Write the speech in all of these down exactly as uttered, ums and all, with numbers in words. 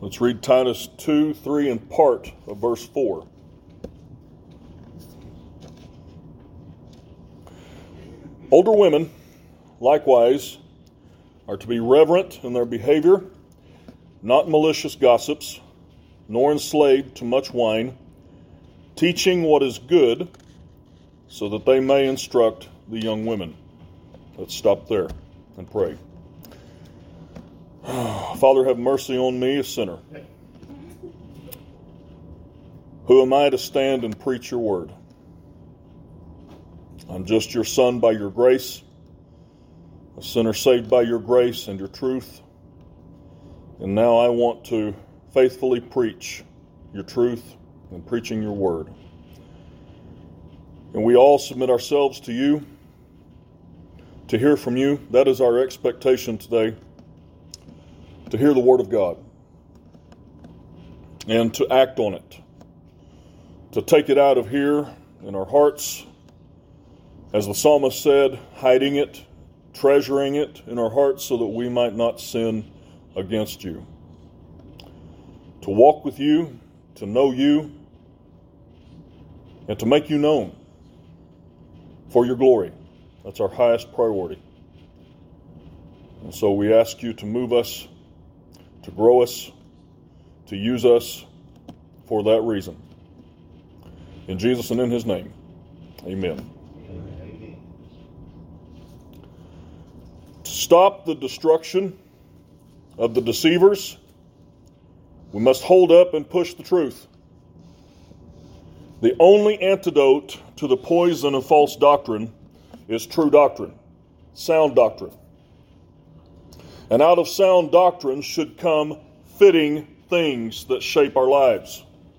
Let's read Titus two, three, and part of verse four. Older women, likewise, are to be reverent in their behavior, not malicious gossips, nor enslaved to much wine, teaching what is good, so that they may instruct the young women. Let's stop there and pray. Father, have mercy on me, a sinner. Who am I to stand and preach your word? I'm just your son by your grace, a sinner saved by your grace and your truth. And now I want to faithfully preach your truth and preaching your word. And we all submit ourselves to you, to hear from you. That is our expectation today, to hear the word of God and to act on it, to take it out of here in our hearts, as the psalmist said, hiding it, treasuring it in our hearts so that we might not sin against you. To walk with you, to know you, and to make you known for your glory. That's our highest priority. And so we ask you to move us, to grow us, to use us for that reason. In Jesus and in his name, amen. To stop the destruction of the deceivers, we must hold up and push the truth. The only antidote to the poison of false doctrine is true doctrine, sound doctrine. And out of sound doctrine should come fitting things that shape our lives.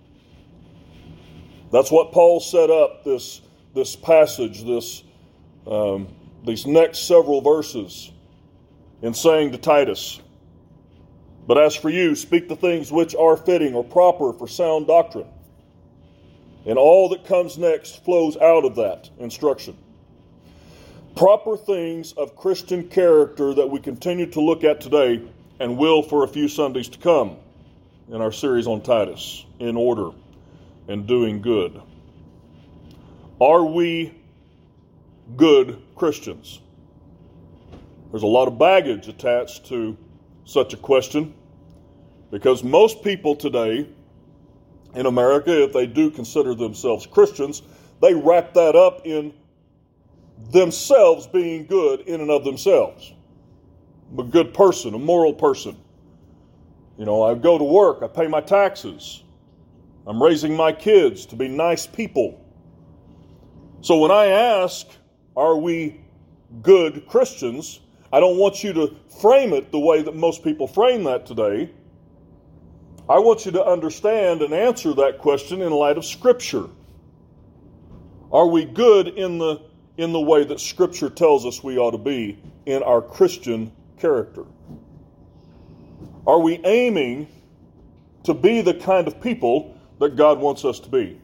That's what Paul set up this, this passage, this um, these next several verses, in saying to Titus, "But as for you, speak the things which are fitting or proper for sound doctrine." And all that comes next flows out of that instruction. Proper things of Christian character that we continue to look at today and will for a few Sundays to come in our series on Titus, in order and doing good. Are we good Christians? There's a lot of baggage attached to such a question, because most people today in America, if they do consider themselves Christians, they wrap that up in themselves being good in and of themselves. I'm a good person, a moral person. You know, I go to work, I pay my taxes. I'm raising my kids to be nice people. So when I ask, are we good Christians, I don't want you to frame it the way that most people frame that today. I want you to understand and answer that question in light of Scripture. Are we good in the in the way that Scripture tells us we ought to be in our Christian character? Are we aiming to be the kind of people that God wants us to be?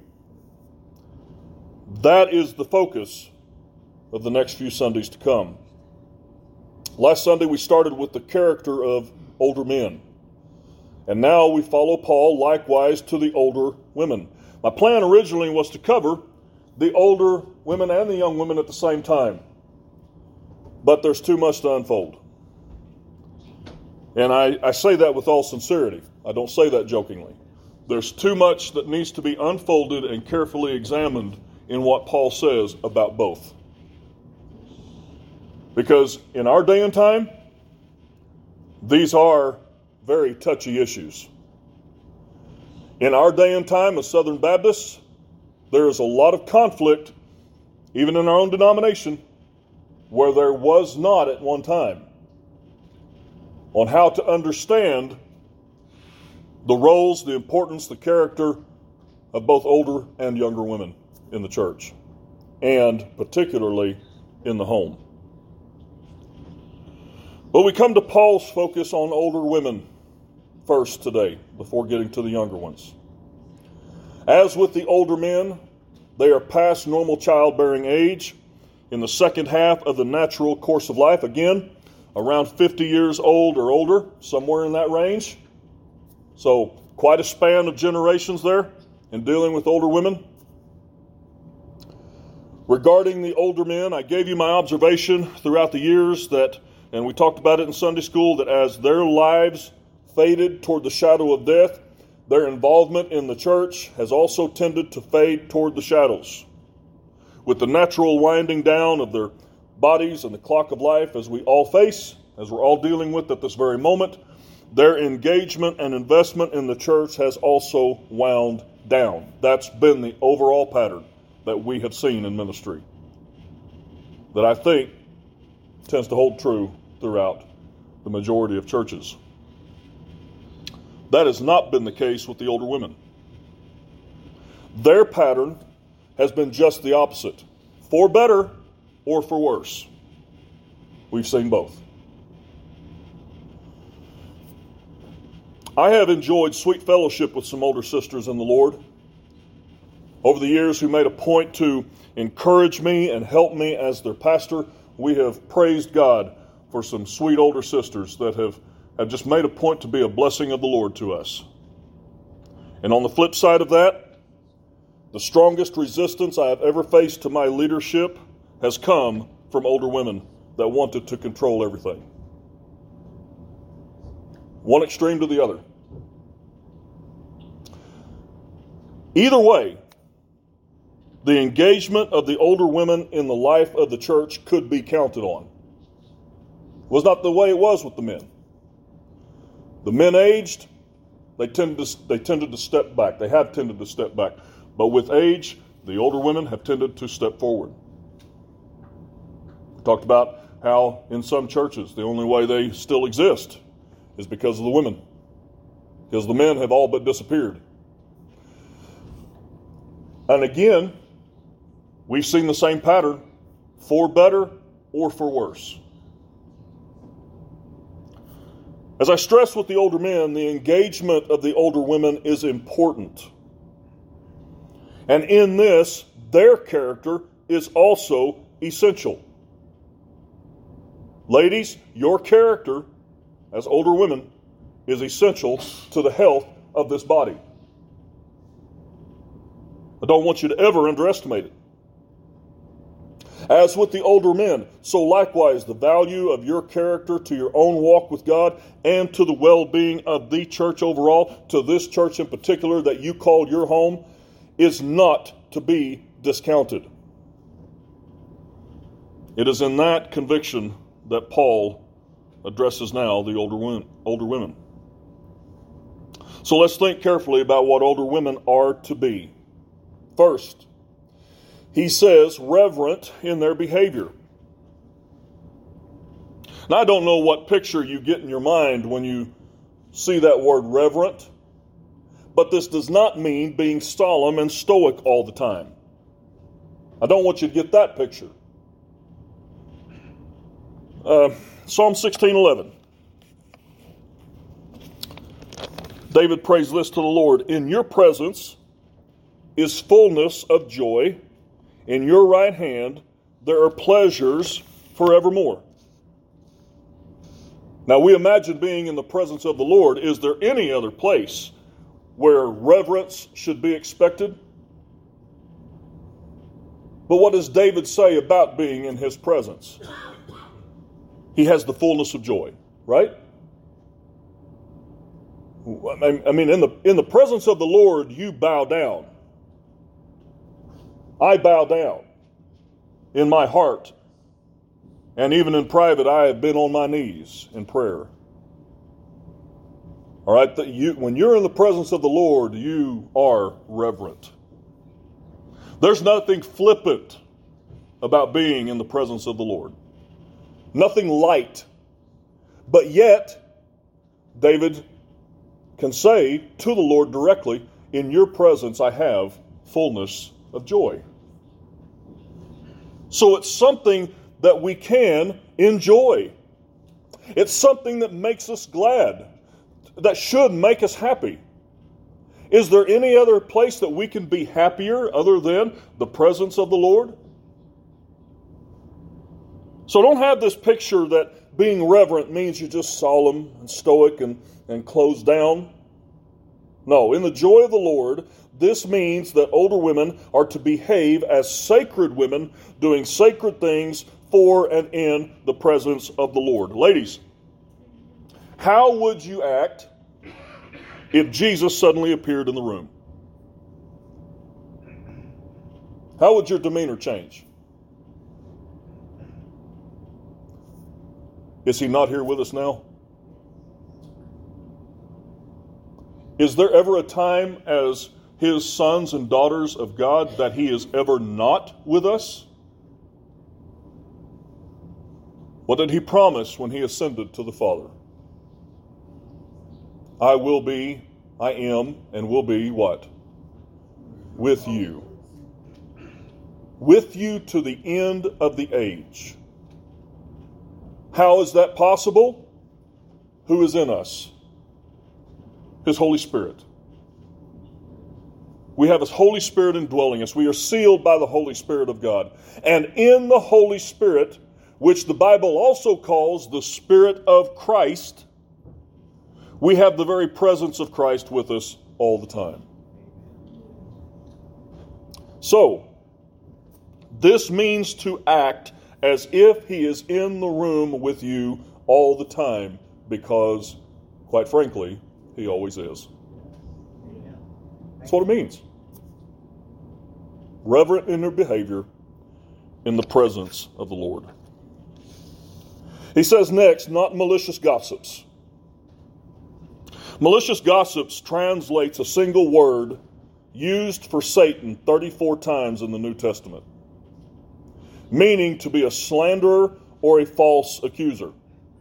That is the focus of the next few Sundays to come. Last Sunday we started with the character of older men. And now we follow Paul likewise to the older women. My plan originally was to cover the older women and the young women at the same time. But there's too much to unfold. And I, I say that with all sincerity. I don't say that jokingly. There's too much that needs to be unfolded and carefully examined in what Paul says about both. Because in our day and time, these are very touchy issues. In our day and time as Southern Baptists, there is a lot of conflict, even in our own denomination, where there was not at one time, on how to understand the roles, the importance, the character of both older and younger women in the church, and particularly in the home. But we come to Paul's focus on older women first today, before getting to the younger ones. As with the older men, they are past normal childbearing age in the second half of the natural course of life. Again, around fifty years old or older, somewhere in that range. So quite a span of generations there in dealing with older women. Regarding the older men, I gave you my observation throughout the years that, and we talked about it in Sunday school, that as their lives faded toward the shadow of death, their involvement in the church has also tended to fade toward the shadows. With the natural winding down of their bodies and the clock of life, as we all face, as we're all dealing with at this very moment, their engagement and investment in the church has also wound down. That's been the overall pattern that we have seen in ministry, that I think tends to hold true throughout the majority of churches. That has not been the case with the older women. Their pattern has been just the opposite, for better or for worse. We've seen both. I have enjoyed sweet fellowship with some older sisters in the Lord over the years who made a point to encourage me and help me as their pastor. We have praised God for some sweet older sisters that have, have just made a point to be a blessing of the Lord to us. And on the flip side of that, the strongest resistance I have ever faced to my leadership has come from older women that wanted to control everything. One extreme to the other. Either way, the engagement of the older women in the life of the church could be counted on. It was not the way it was with the men. The men aged, they tended to, they tended to step back. They have tended to step back. But with age, the older women have tended to step forward. We talked about how in some churches the only way they still exist is because of the women. Because the men have all but disappeared. And again, we've seen the same pattern, for better or for worse. As I stress with the older men, the engagement of the older women is important. And in this, their character is also essential. Ladies, your character as older women is essential to the health of this body. I don't want you to ever underestimate it. As with the older men, so likewise the value of your character to your own walk with God and to the well-being of the church overall, to this church in particular that you call your home, is not to be discounted. It is in that conviction that Paul addresses now the older women, older women. So let's think carefully about what older women are to be. First, he says reverent in their behavior. Now, I don't know what picture you get in your mind when you see that word reverent, but this does not mean being solemn and stoic all the time. I don't want you to get that picture. Uh, Psalm sixteen eleven. David prays this to the Lord: in your presence is fullness of joy. In your right hand there are pleasures forevermore. Now we imagine being in the presence of the Lord. Is there any other place where reverence should be expected? But what does David say about being in his presence? He has the fullness of joy, right? I mean, in the in the presence of the Lord, you bow down. I bow down in my heart. And even in private, I have been on my knees in prayer. All right, that you, when you're in the presence of the Lord, you are reverent. There's nothing flippant about being in the presence of the Lord. Nothing light. But yet, David can say to the Lord directly, in your presence I have fullness of joy. So it's something that we can enjoy. It's something that makes us glad, that should make us happy. Is there any other place that we can be happier other than the presence of the Lord? So don't have this picture that being reverent means you're just solemn and stoic and, and closed down. No, in the joy of the Lord, this means that older women are to behave as sacred women, doing sacred things for and in the presence of the Lord. Ladies, how would you act if Jesus suddenly appeared in the room? How would your demeanor change? Is he not here with us now? Is there ever a time as his sons and daughters of God that he is ever not with us? What did he promise when he ascended to the Father? I will be, I am, and will be what? With you. With you to the end of the age. How is that possible? Who is in us? His Holy Spirit. We have His Holy Spirit indwelling us. We are sealed by the Holy Spirit of God. And in the Holy Spirit, which the Bible also calls the Spirit of Christ, we have the very presence of Christ with us all the time. So, this means to act as if He is in the room with you all the time, because, quite frankly, He always is. That's what it means. Reverent in their behavior in the presence of the Lord. He says next, not malicious gossips. Malicious gossips translates a single word used for Satan thirty-four times in the New Testament, meaning to be a slanderer or a false accuser.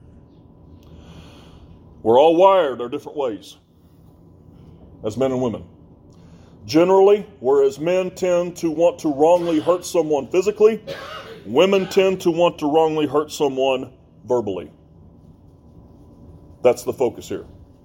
We're all wired our different ways as men and women. Generally, whereas men tend to want to wrongly hurt someone physically, women tend to want to wrongly hurt someone verbally. That's the focus here.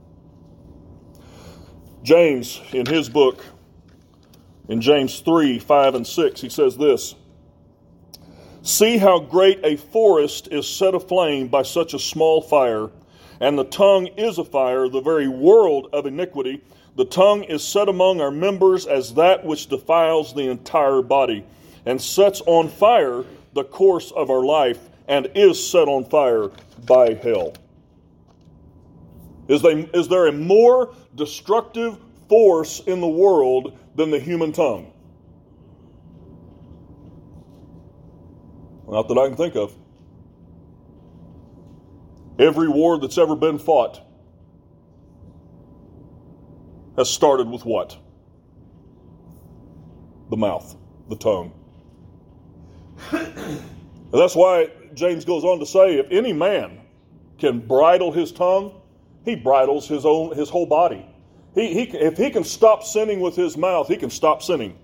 James, in his book, in James three, five, and six, he says this: "See how great a forest is set aflame by such a small fire, and the tongue is a fire, the very world of iniquity. The tongue is set among our members as that which defiles the entire body, and sets on fire the course of our life, and is set on fire by hell." Is, they, is there a more destructive force in the world than the human tongue? Not that I can think of. Every war that's ever been fought has started with what? The mouth, the tongue. And that's why James goes on to say, if any man can bridle his tongue, he bridles his own his whole body. He, he if he can stop sinning with his mouth, he can stop sinning.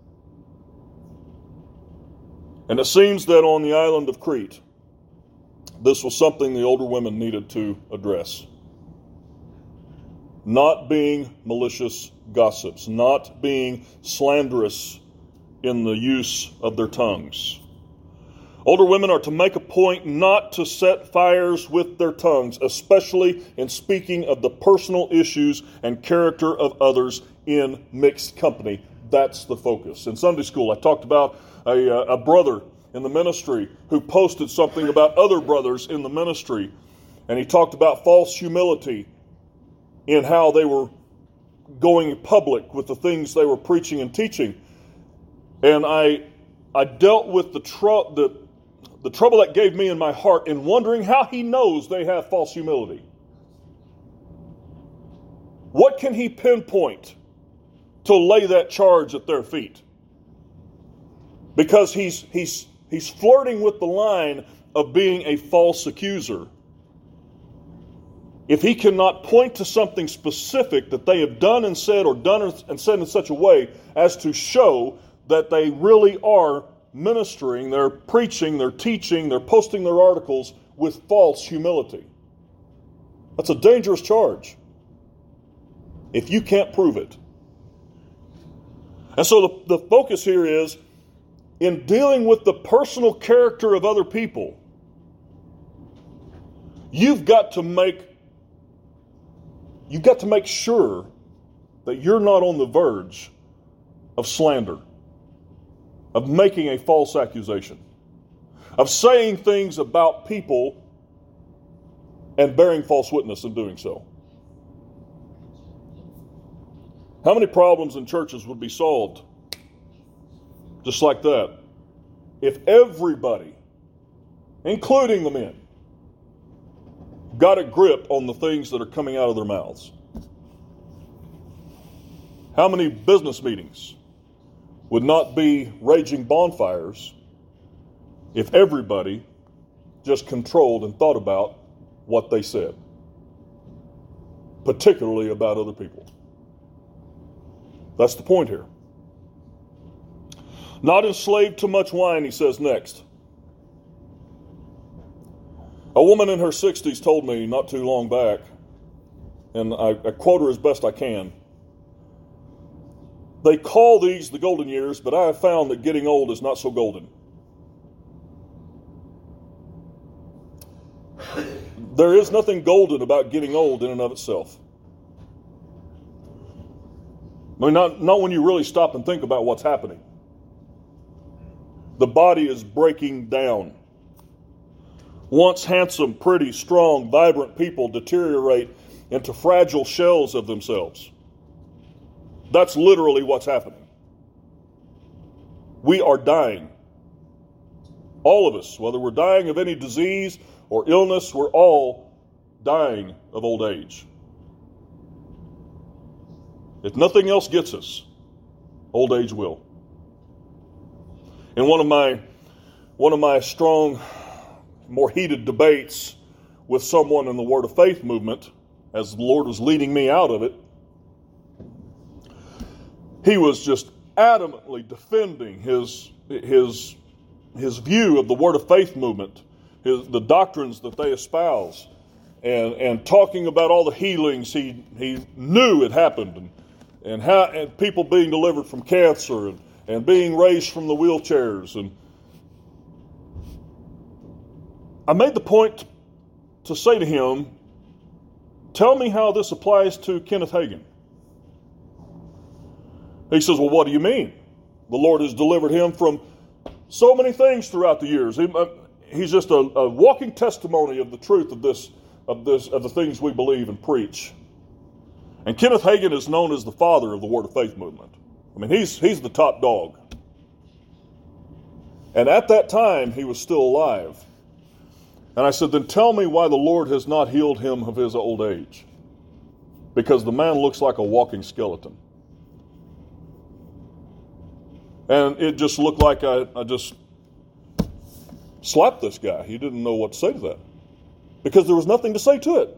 And it seems that on the island of Crete, this was something the older women needed to address. Not being malicious gossips, not being slanderous in the use of their tongues. Older women are to make a point not to set fires with their tongues, especially in speaking of the personal issues and character of others in mixed company. That's the focus. In Sunday school, I talked about a, a brother in the ministry who posted something about other brothers in the ministry, and he talked about false humility in how they were going public with the things they were preaching and teaching. And I I dealt with the, tr- the, the trouble that gave me in my heart in wondering how he knows they have false humility. What can he pinpoint to lay that charge at their feet? Because he's he's he's flirting with the line of being a false accuser. If he cannot point to something specific that they have done and said, or done and said in such a way as to show that they really are ministering, they're preaching, they're teaching, they're posting their articles with false humility. That's a dangerous charge if you can't prove it. And so the, the focus here is in dealing with the personal character of other people, you've got to make You've got to make sure that you're not on the verge of slander, of making a false accusation, of saying things about people and bearing false witness in doing so. How many problems in churches would be solved just like that if everybody, including the men, got a grip on the things that are coming out of their mouths? How many business meetings would not be raging bonfires if everybody just controlled and thought about what they said, particularly about other people? That's the point here. Not enslaved to much wine, he says next. A woman in her sixties told me not too long back, and I, I quote her as best I can, they call these the golden years, but I have found that getting old is not so golden. There is nothing golden about getting old in and of itself. I mean, not, not when you really stop and think about what's happening. The body is breaking down. Once handsome, pretty, strong, vibrant people deteriorate into fragile shells of themselves. That's literally what's happening. We are dying. All of us, whether we're dying of any disease or illness, we're all dying of old age. If nothing else gets us, old age will. In one of my one of my strong, more heated debates with someone in the Word of Faith movement, as the Lord was leading me out of it, he was just adamantly defending his his his view of the Word of Faith movement, his, the doctrines that they espouse, and and talking about all the healings he he knew had happened, and and how and people being delivered from cancer and, and being raised from the wheelchairs. And I made the point to say to him, tell me how this applies to Kenneth Hagin. He says, well, what do you mean? The Lord has delivered him from so many things throughout the years. He, uh, he's just a, a walking testimony of the truth of this, of this, of the things we believe and preach. And Kenneth Hagin is known as the father of the Word of Faith movement. I mean, he's he's the top dog. And at that time, he was still alive. And I said, then tell me why the Lord has not healed him of his old age. Because the man looks like a walking skeleton. And it just looked like I, I just slapped this guy. He didn't know what to say to that. Because there was nothing to say to it.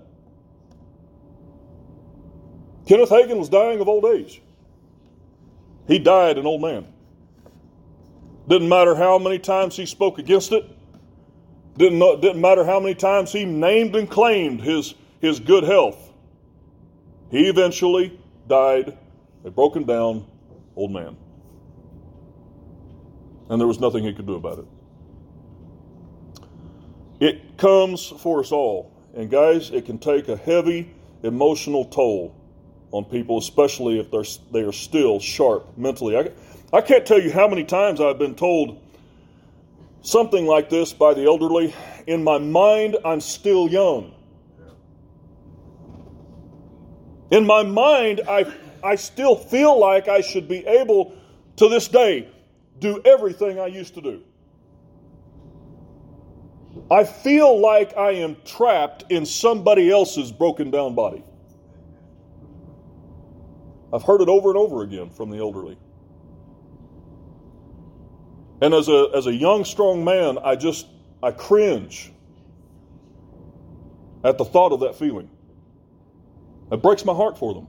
Kenneth Hagin was dying of old age. He died an old man. Didn't matter how many times he spoke against it. Didn't, know, didn't matter how many times he named and claimed his, his good health. He eventually died a broken down old man. And there was nothing he could do about it. It comes for us all. And guys, it can take a heavy emotional toll on people, especially if they're they are still sharp mentally. I, I can't tell you how many times I've been told something like this by the elderly. In my mind, I'm still young. In my mind, I I still feel like I should be able, to this day, do everything I used to do. I feel like I am trapped in somebody else's broken down body. I've heard it over and over again from the elderly. And as a as a young, strong man, I just, I cringe at the thought of that feeling. It breaks my heart for them.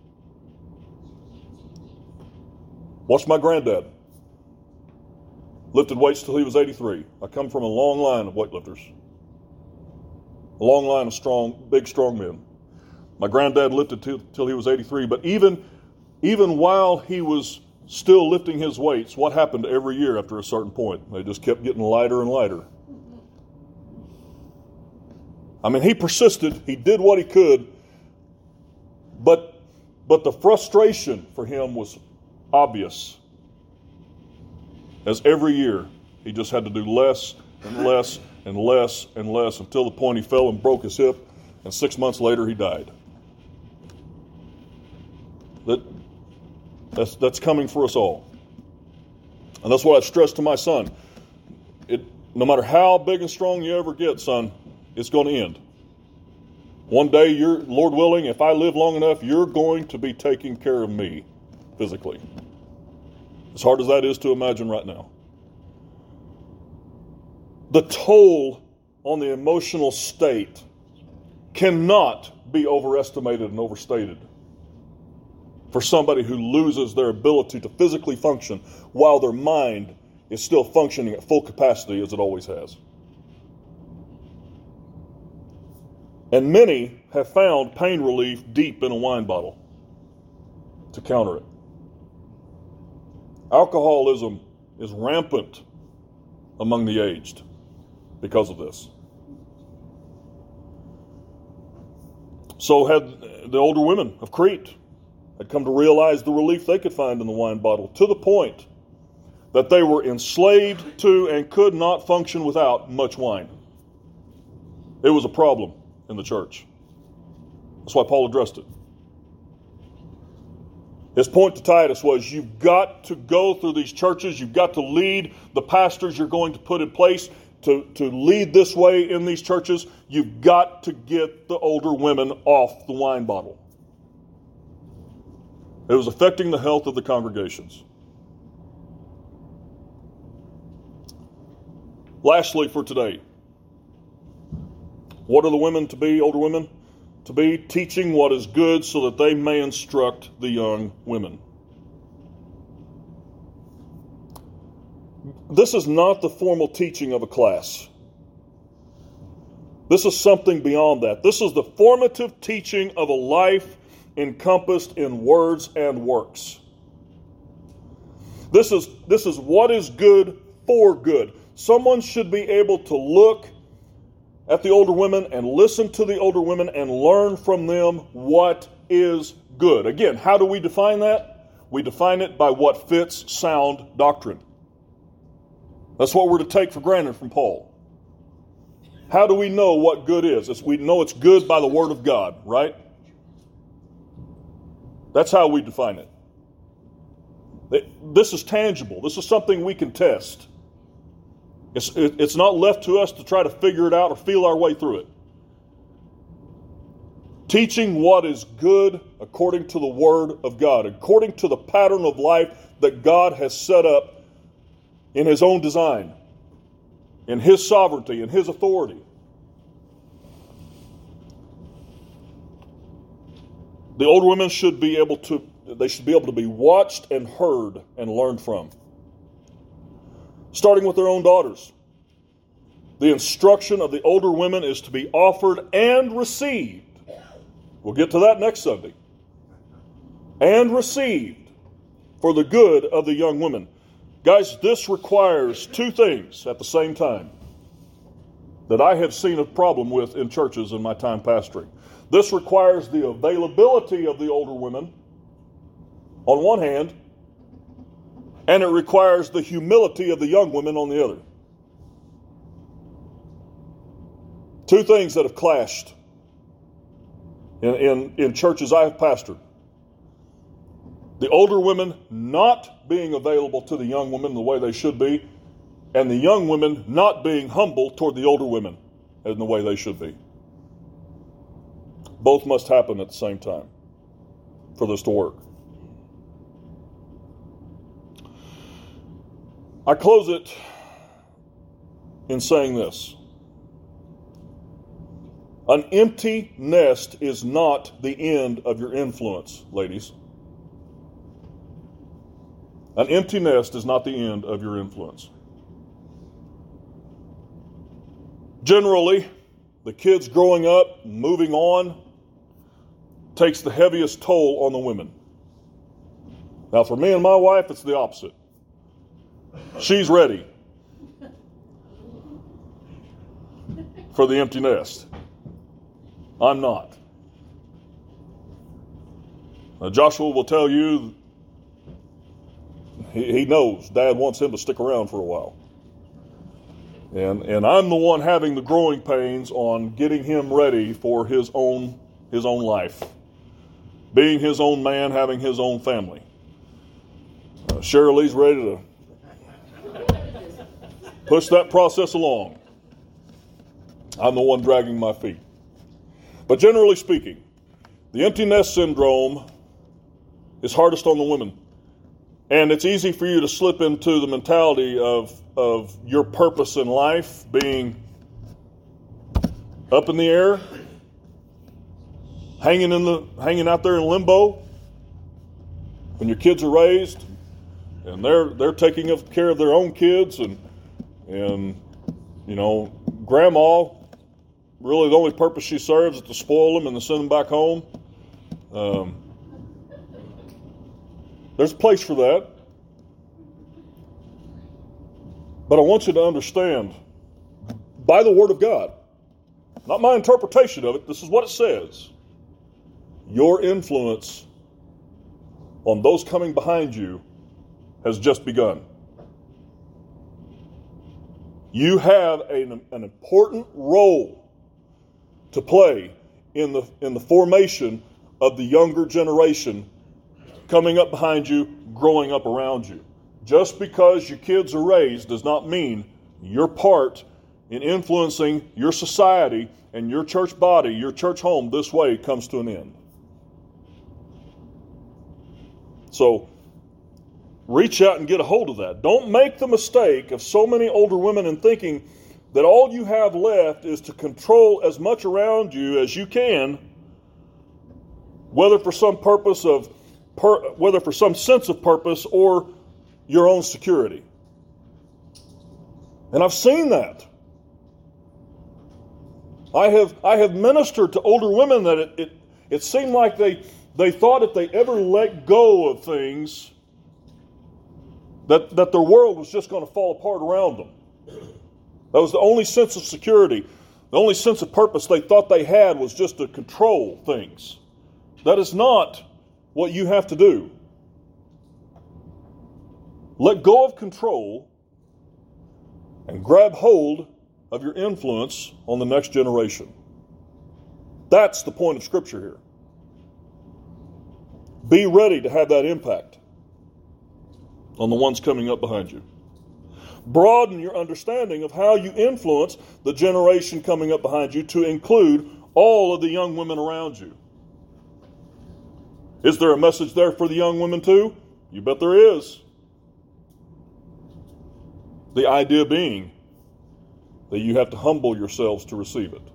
Watch my granddad. Lifted weights till he was eighty-three. I come from a long line of weightlifters. A long line of strong, big, strong men. My granddad lifted till, till he was eighty-three, but even, even while he was still lifting his weights, what happened every year after a certain point? They just kept getting lighter and lighter. I mean, he persisted. He did what he could. But But the frustration for him was obvious, as every year he just had to do less and less and less and less until the point he fell and broke his hip, and six months later he died. That, that's, that's coming for us all. And that's what I stressed to my son. It, no matter how big and strong you ever get, son, it's going to end. One day, you're, Lord willing, if I live long enough, you're going to be taking care of me physically. As hard as that is to imagine right now. The toll on the emotional state cannot be overestimated and overstated for somebody who loses their ability to physically function while their mind is still functioning at full capacity as it always has. And many have found pain relief deep in a wine bottle to counter it. Alcoholism is rampant among the aged because of this. So had the older women of Crete had come to realize the relief they could find in the wine bottle, to the point that they were enslaved to and could not function without much wine. It was a problem in the church. That's why Paul addressed it. His point to Titus was, you've got to go through these churches, you've got to lead the pastors you're going to put in place to, to lead this way in these churches. You've got to get the older women off the wine bottle. It was affecting the health of the congregations. Lastly for today, what are the women to be, older women? To be teaching what is good so that they may instruct the young women. This is not the formal teaching of a class. This is something beyond that. This is the formative teaching of a life encompassed in words and works. This is, this is what is good for good. Someone should be able to look at the older women and listen to the older women and learn from them what is good. Again, how do we define that? We define it by what fits sound doctrine. That's what we're to take for granted from Paul. How do we know what good is? It's, we know it's good by the Word of God, right? That's how we define it. This is tangible. This is something we can test. It's, it's not left to us to try to figure it out or feel our way through it. Teaching what is good according to the Word of God, according to the pattern of life that God has set up in His own design, in His sovereignty, in His authority. The older women should be able to, they should be able to be watched and heard and learned from. Starting with their own daughters. The instruction of the older women is to be offered and received. We'll get to that next Sunday. And received for the good of the young women. Guys, this requires two things at the same time that I have seen a problem with in churches in my time pastoring. This requires the availability of the older women on one hand, and it requires the humility of the young women on the other. Two things that have clashed in, in, in churches I have pastored. The older women not being available to the young women the way they should be, and the young women not being humble toward the older women in the way they should be. Both must happen at the same time for this to work. I close it in saying this. An empty nest is not the end of your influence, ladies. An empty nest is not the end of your influence. Generally, the kids growing up, moving on, takes the heaviest toll on the women. Now, for me and my wife, it's the opposite. She's ready for the empty nest. I'm not. Uh, Joshua will tell you he, he knows Dad wants him to stick around for a while. And and I'm the one having the growing pains on getting him ready for his own his own life. Being his own man, having his own family. Uh, Shirley's ready to push that process along. I'm the one dragging my feet. But generally speaking, the empty nest syndrome is hardest on the women. And it's easy for you to slip into the mentality of, of your purpose in life being up in the air, hanging in the hanging out there in limbo when your kids are raised and they're they're taking care of their own kids, and and you know, grandma, really the only purpose she serves is to spoil them and to send them back home. Um, there's a place for that. But I want you to understand, by the Word of God, not my interpretation of it, this is what it says. Your influence on those coming behind you has just begun. You have an, an important role to play in the in the formation of the younger generation coming up behind you, growing up around you. Just because your kids are raised does not mean your part in influencing your society and your church body, your church home this way comes to an end. So, reach out and get a hold of that. Don't make the mistake of so many older women in thinking that all you have left is to control as much around you as you can, whether for some purpose of, per, whether for some sense of purpose or your own security. And I've seen that. I have I have ministered to older women that it it, it seemed like they they thought if they ever let go of things, that, that their world was just going to fall apart around them. That was the only sense of security, the only sense of purpose they thought they had was just to control things. That is not what you have to do. Let go of control and grab hold of your influence on the next generation. That's the point of Scripture here. Be ready to have that impact on the ones coming up behind you. Broaden your understanding of how you influence the generation coming up behind you to include all of the young women around you. Is there a message there for the young women too? You bet there is. The idea being that you have to humble yourselves to receive it.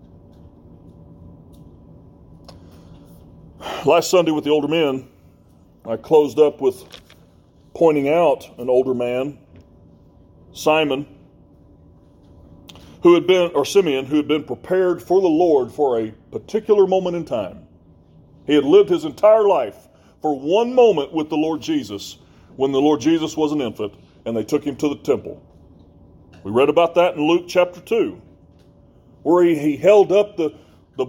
Last Sunday with the older men, I closed up with pointing out an older man, Simon, who had been, or Simeon, who had been prepared for the Lord for a particular moment in time. He had lived his entire life for one moment with the Lord Jesus when the Lord Jesus was an infant and they took him to the temple. We read about that in Luke chapter two, where he, he held up the, the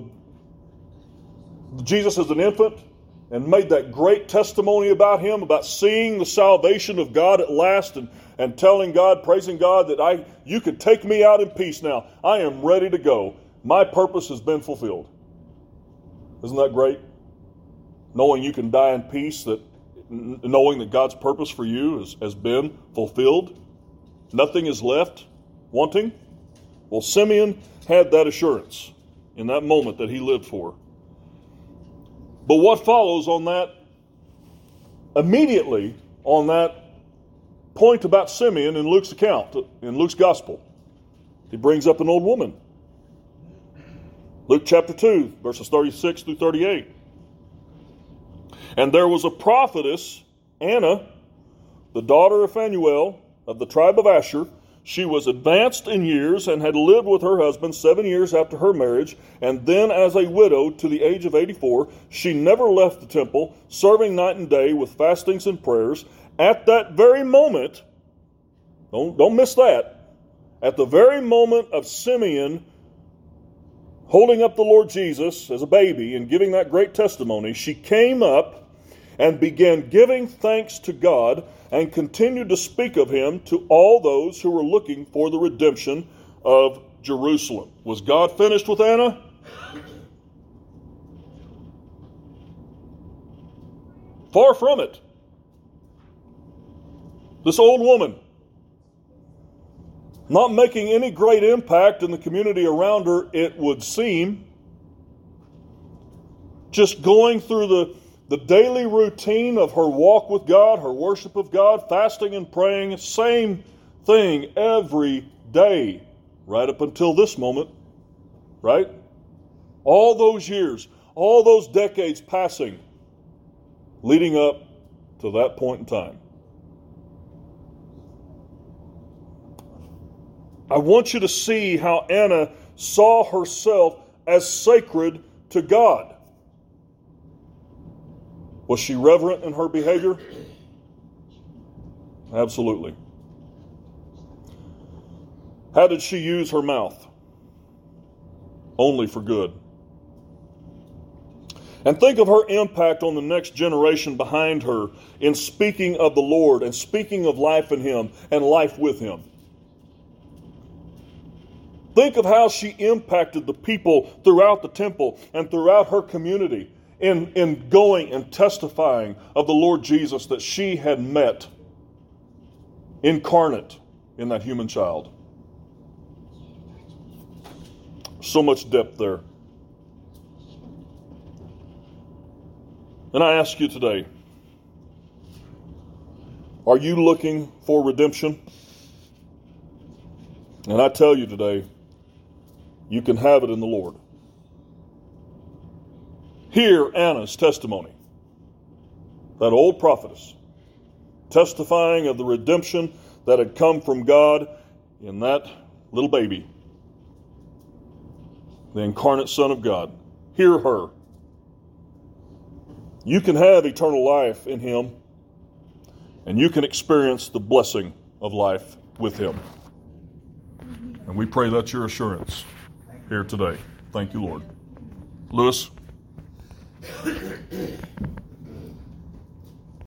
Jesus as an infant and made that great testimony about him, about seeing the salvation of God at last, and, and telling God, praising God, that I you could take me out in peace now. I am ready to go. My purpose has been fulfilled. Isn't that great? Knowing you can die in peace, that knowing that God's purpose for you has, has been fulfilled. Nothing is left wanting. Well, Simeon had that assurance in that moment that he lived for. But what follows on that, immediately on that point about Simeon in Luke's account, in Luke's gospel, he brings up an old woman. Luke chapter two, verses thirty-six through thirty-eight. And there was a prophetess, Anna, the daughter of Phanuel, of the tribe of Asher. She was advanced in years and had lived with her husband seven years after her marriage, and then as a widow to the age of eighty-four. She never left the temple, serving night and day with fastings and prayers. At that very moment, don't, don't miss that, at the very moment of Simeon holding up the Lord Jesus as a baby and giving that great testimony, she came up and began giving thanks to God and continued to speak of him to all those who were looking for the redemption of Jerusalem. Was God finished with Anna? Far from it. This old woman, not making any great impact in the community around her, it would seem, just going through the, the daily routine of her walk with God, her worship of God, fasting and praying, same thing every day, right up until this moment, right? All those years, all those decades passing, leading up to that point in time. I want you to see how Anna saw herself as sacred to God. Was she reverent in her behavior? Absolutely. How did she use her mouth? Only for good. And think of her impact on the next generation behind her in speaking of the Lord and speaking of life in Him and life with Him. Think of how she impacted the people throughout the temple and throughout her community in, in going and testifying of the Lord Jesus that she had met incarnate in that human child. So much depth there. And I ask you today, are you looking for redemption? And I tell you today, you can have it in the Lord. Hear Anna's testimony, that old prophetess, testifying of the redemption that had come from God in that little baby, the incarnate Son of God. Hear her. You can have eternal life in Him, and you can experience the blessing of life with Him. And we pray that's your assurance here today. Thank you, Lord. Lewis.